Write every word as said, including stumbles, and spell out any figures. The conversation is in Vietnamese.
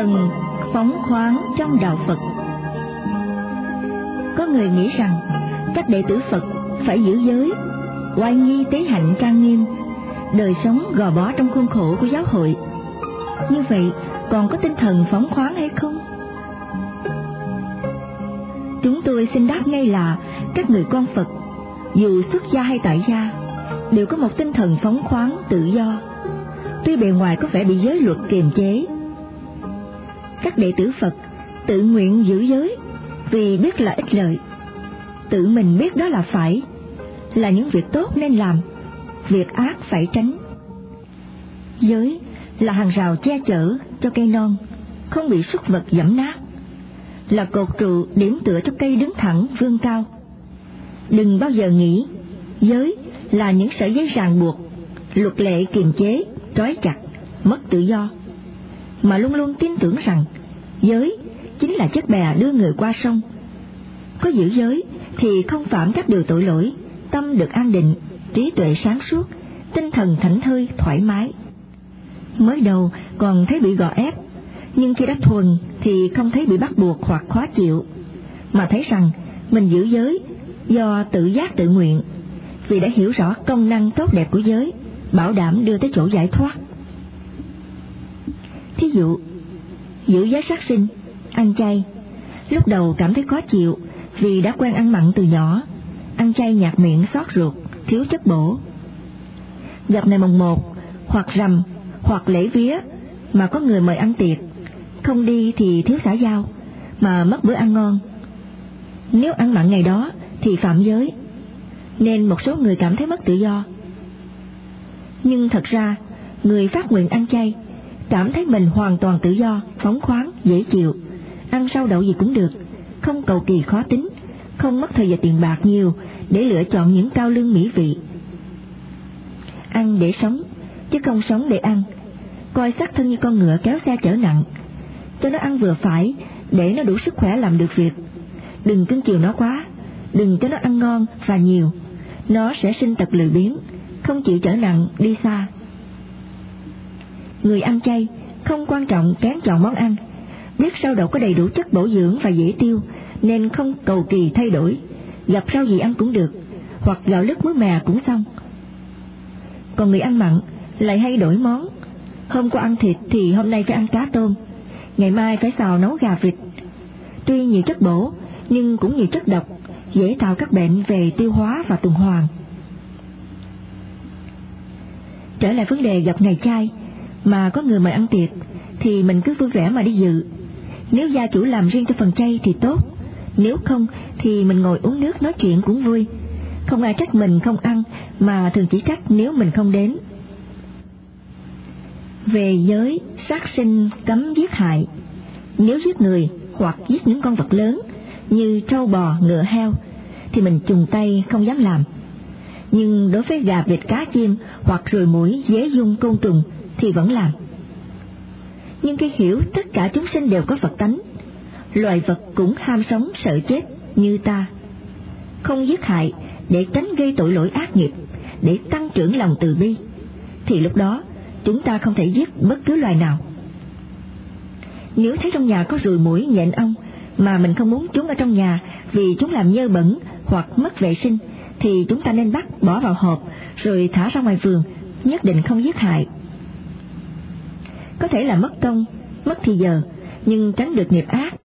thần phóng khoáng trong đạo Phật. Có người nghĩ rằng các đệ tử Phật phải giữ giới, oai nghi tế hạnh trang nghiêm, đời sống gò bó trong khuôn khổ của giáo hội. Như vậy còn có tinh thần phóng khoáng hay không? Chúng tôi xin đáp ngay là các người con Phật, dù xuất gia hay tại gia, đều có một tinh thần phóng khoáng tự do, tuy bề ngoài có vẻ bị giới luật kiềm chế. Các đệ tử Phật tự nguyện giữ giới vì biết là ích lợi, tự mình biết đó là phải, là những việc tốt nên làm, việc ác phải tránh. Giới là hàng rào che chở cho cây non không bị súc vật giẫm nát, là cột trụ điểm tựa cho cây đứng thẳng vươn cao. Đừng bao giờ nghĩ giới là những sợi dây ràng buộc, luật lệ kiềm chế, trói chặt, mất tự do, mà luôn luôn tin tưởng rằng giới chính là chiếc bè đưa người qua sông. Có giữ giới thì không phạm các điều tội lỗi, tâm được an định, trí tuệ sáng suốt, tinh thần thảnh thơi thoải mái. Mới đầu còn thấy bị gò ép, nhưng khi đã thuần thì không thấy bị bắt buộc hoặc khó chịu, mà thấy rằng mình giữ giới do tự giác tự nguyện, vì đã hiểu rõ công năng tốt đẹp của giới, bảo đảm đưa tới chỗ giải thoát. Thí dụ, giữ giới sát sinh, ăn chay, lúc đầu cảm thấy khó chịu vì đã quen ăn mặn từ nhỏ, ăn chay nhạt miệng xót ruột, thiếu chất bổ. Gặp ngày mồng một, hoặc rằm, hoặc lễ vía mà có người mời ăn tiệc, không đi thì thiếu xã giao, mà mất bữa ăn ngon. Nếu ăn mặn ngày đó thì phạm giới, nên một số người cảm thấy mất tự do. Nhưng thật ra, người phát nguyện ăn chay cảm thấy mình hoàn toàn tự do, phóng khoáng, dễ chịu, ăn rau đậu gì cũng được, không cầu kỳ khó tính, không mất thời giờ tiền bạc nhiều để lựa chọn những cao lương mỹ vị. Ăn để sống, chứ không sống để ăn, coi xác thân như con ngựa kéo xe chở nặng, cho nó ăn vừa phải để nó đủ sức khỏe làm được việc. Đừng cưng chiều nó quá, đừng cho nó ăn ngon và nhiều, nó sẽ sinh tật lười biếng, không chịu chở nặng đi xa. Người ăn chay không quan trọng kén chọn món ăn, biết rau đậu có đầy đủ chất bổ dưỡng và dễ tiêu, nên không cầu kỳ thay đổi, gặp rau gì ăn cũng được, hoặc gạo lứt muối mè cũng xong. Còn người ăn mặn lại hay đổi món, hôm qua ăn thịt thì hôm nay phải ăn cá tôm, ngày mai phải xào nấu gà vịt. Tuy nhiều chất bổ nhưng cũng nhiều chất độc, dễ tạo các bệnh về tiêu hóa và tuần hoàn. Trở lại vấn đề gặp ngày chay mà có người mời ăn tiệc thì mình cứ vui vẻ mà đi dự. Nếu gia chủ làm riêng cho phần chay thì tốt, nếu không thì mình ngồi uống nước nói chuyện cũng vui. Không ai trách mình không ăn, mà thường chỉ trách nếu mình không đến. Về giới sát sinh cấm giết hại, nếu giết người hoặc giết những con vật lớn như trâu bò, ngựa heo thì mình chùng tay không dám làm. Nhưng đối với gà vịt cá chim hoặc ruồi muỗi dế dung côn trùng thì vẫn làm. Nhưng khi hiểu tất cả chúng sinh đều có Phật tánh, loài vật cũng ham sống sợ chết như ta, không giết hại để tránh gây tội lỗi ác nghiệp, để tăng trưởng lòng từ bi, thì lúc đó chúng ta không thể giết bất cứ loài nào. Nếu thấy trong nhà có ruồi muỗi nhện ong mà mình không muốn chúng ở trong nhà vì chúng làm nhơ bẩn hoặc mất vệ sinh, thì chúng ta nên bắt bỏ vào hộp rồi thả ra ngoài vườn, nhất định không giết hại. Có thể là mất công, mất thì giờ, nhưng tránh được nghiệp ác.